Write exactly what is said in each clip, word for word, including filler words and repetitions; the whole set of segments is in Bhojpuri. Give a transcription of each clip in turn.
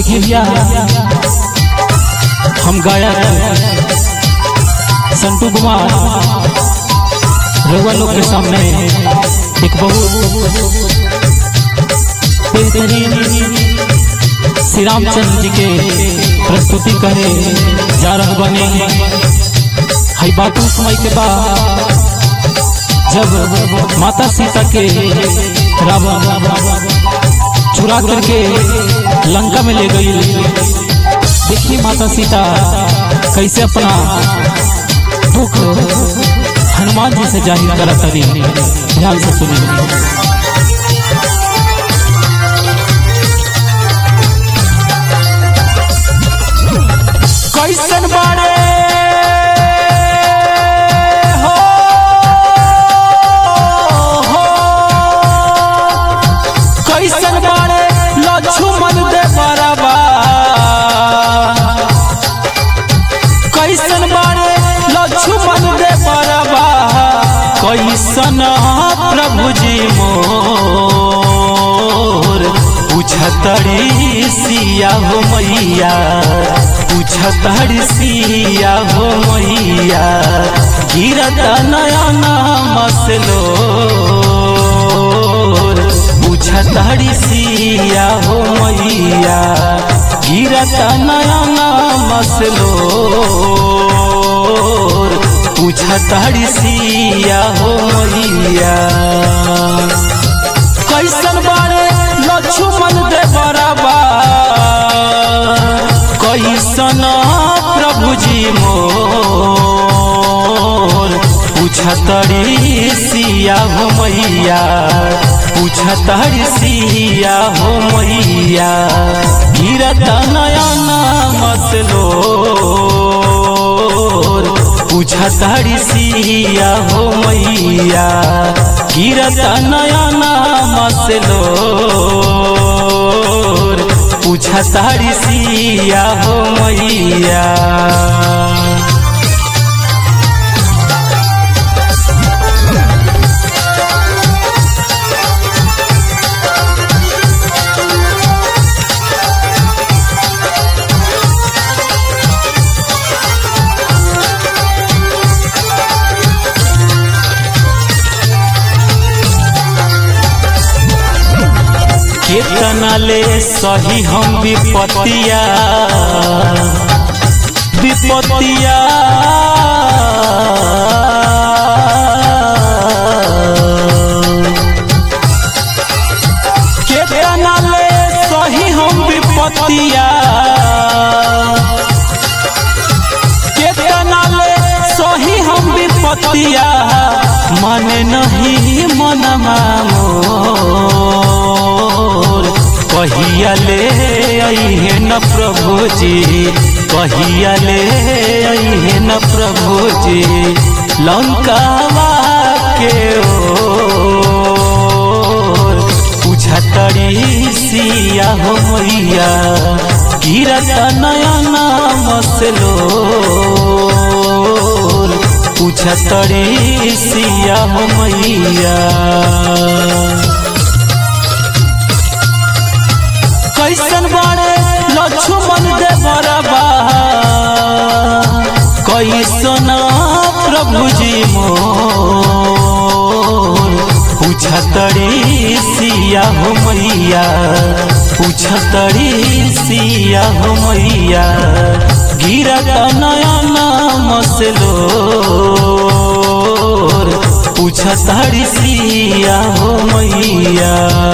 देखिए भैया हम गायक संतू कुमार रउआ लोग के सामने एक बहुत बेहतरीन श्री रामचंद्र जी के प्रस्तुति करे जा रहा बने है। बात उस समय के बाद जब माता सीता के रावण चुरा करके लंका में ले गई। देखिए माता सीता कैसे अपना दुख हनुमान जी से जाहिर करा करी। ध्यान से सुनिए। कैसन बारे हो, हो कैसन बारे लक्ष्मण दे बराबा, कैसन बारे लक्ष्मण दे बराबा, कैसन प्रभु जी मोर पूछतड़ी सिया हो मैया, पूछतड़ी सिया हो मैया, गिरत नयन मसलो पूछतड़ी सिया हो मैया, गिरत नयन मसलो पूछतड़ी सिया हो मैया। कैसन बारे लक्ष्मण दे बराबा, कैसन प्रभु जी मोर पूछतड़ी सिया हो मैया, पूछतड़ी सिया हो मैया, गिरत नयन मसलो पूछतड़ी सिया हो मैया, गिरत नयन मसलो पूछतड़ी सिया हो मैया। केतना ले सही हम विपतिया, विपतिया केतना ले सही हम विपतिया, केतना ले सही हम विपतिया, मन नहीं मन मोर कहिया ले अइहे न प्रभु जी, कहिया ले अइहे न प्रभु जी, लंकावा के ओर पूछतड़ी सिया हो मैया, गिरत नयन मसलो पूछतड़ी सिया हो मैया। कैसन बारे लक्ष्मण दे बराबा, कैसन प्रभु जी मोर पूछतड़ी सिया हो मैया, पूछतड़ी सिया हो मैया, गिरत नयन मसलो पूछतड़ी सिया हो मैया।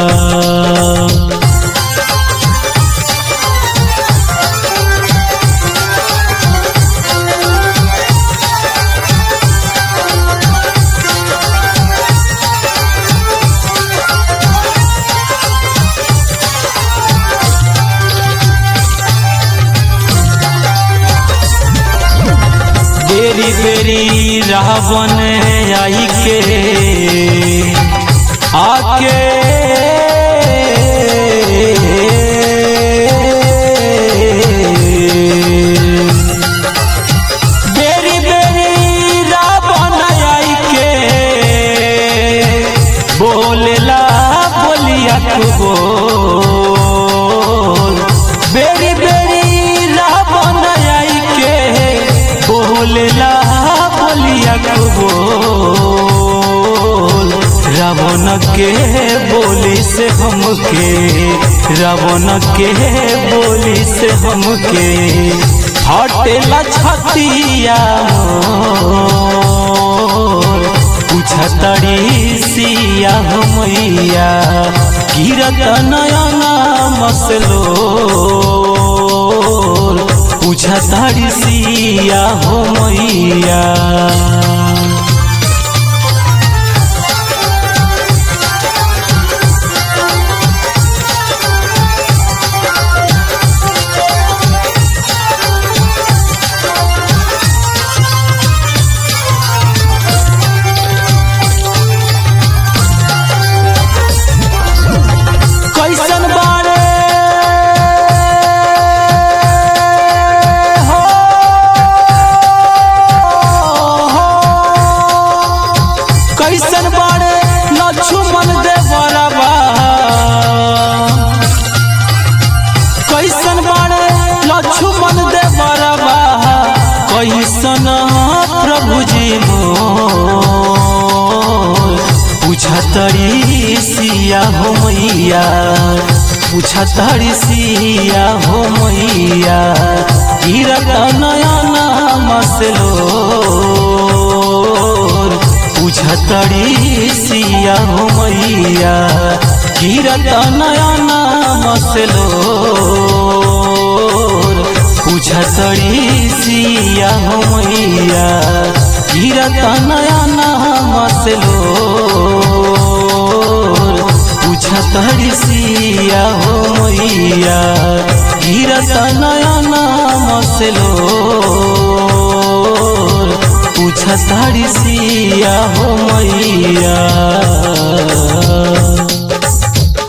बेरी बेरी रावण आई के आके बेरी बेरी रावण आई के बोलेला बोलिया को बोल, बेरी बोल रावण के बोली से हमके रावण के बोली से हमके हटेला छतिया पूछतड़ी सिया मैया गिरत नयना मसलो पूछतड़ी सिया हो मैया कैसन बाड़े लक्ष्मण देवरबा कैसन बाड़े लक्ष्मण देवरबा कैसन प्रभु जी मोर पूछतड़ी सिया हो मैया पूछतड़ी सिया हो मैया गिरत नयना मसलो पूछतड़ी सिया हो मैया गिरत नयना मसलो पूछतड़ी सिया हो मैया गिरत नयना मसलो पूछतड़ी सिया हो मैया गिरत नयना मसलो पूछतड़ी सिया हो मैया।